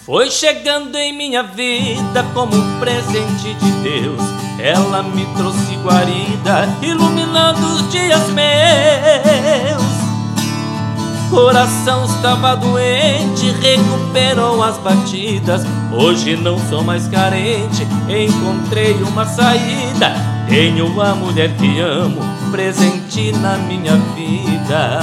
Foi chegando em minha vida como um presente de Deus. Ela me trouxe guarida, iluminando os dias meus. Coração estava doente, recuperou as batidas. Hoje não sou mais carente, encontrei uma saída. Tenho a mulher que amo, presente na minha vida.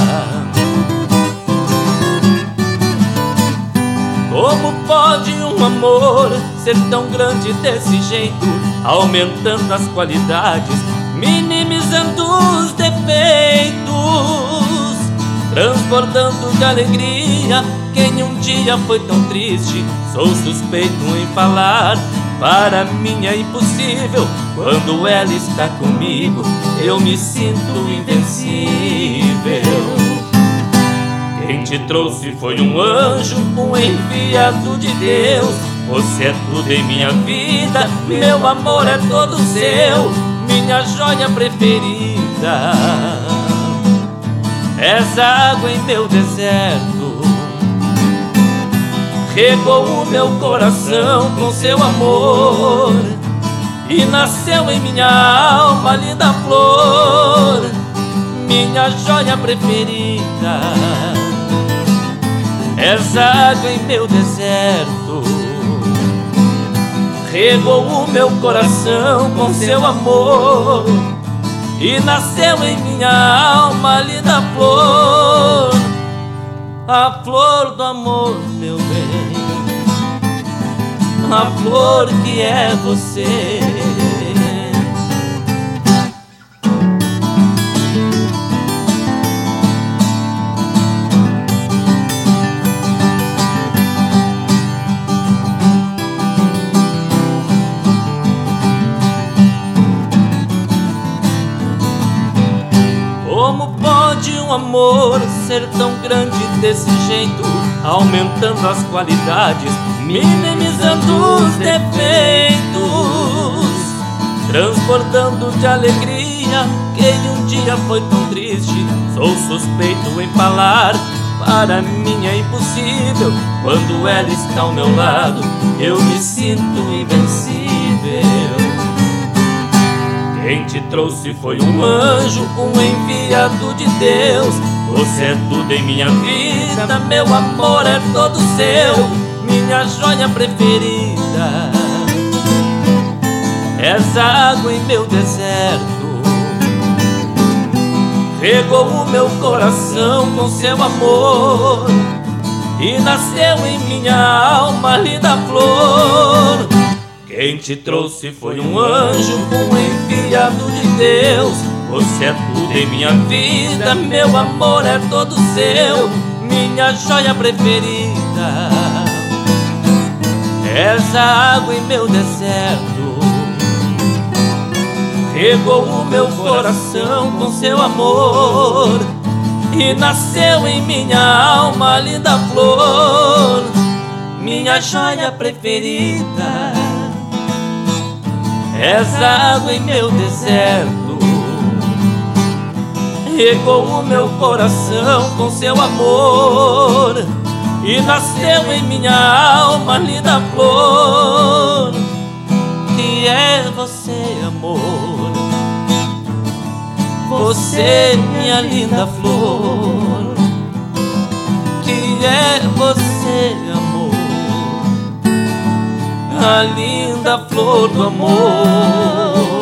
Como pode um amor ser tão grande desse jeito, aumentando as qualidades, minimizando os defeitos, transbordando de alegria quem um dia foi tão triste? Sou suspeito em falar, para mim é impossível. Quando ela está comigo, eu me sinto invencível. Quem te trouxe foi um anjo, um enviado de Deus. Você é tudo em minha vida, meu amor é todo seu, minha joia preferida. És água em meu deserto, regou o meu coração com seu amor, e nasceu em minha alma linda flor, minha joia preferida. És água em meu deserto, regou o meu coração com seu amor, e nasceu em minha alma linda flor, a flor do amor, meu bem, a flor que é você. Como pode um amor ser tão grande desse jeito, aumentando as qualidades, minimizando os defeitos, transbordando de alegria quem um dia foi tão triste? Sou suspeito em falar, para mim é impossível. Quando ela está ao meu lado, eu me sinto invencível. Quem te trouxe foi um anjo, um enviado de Deus. Você é tudo em minha vida, meu amor é todo seu, minha joia preferida. És água em meu deserto, regou o meu coração com seu amor, e nasceu em minha alma linda flor. Quem te trouxe foi um anjo, um enviado de Deus. Você é tudo em minha vida, meu amor é todo seu, minha joia preferida. És a água em meu deserto, regou o meu coração com seu amor, e nasceu em minha alma linda flor, minha joia preferida. És água em meu deserto, regou o meu coração com seu amor, e nasceu em minha alma linda flor, que é você, amor. Você, minha linda flor, que é você, amor, a linda flor do amor.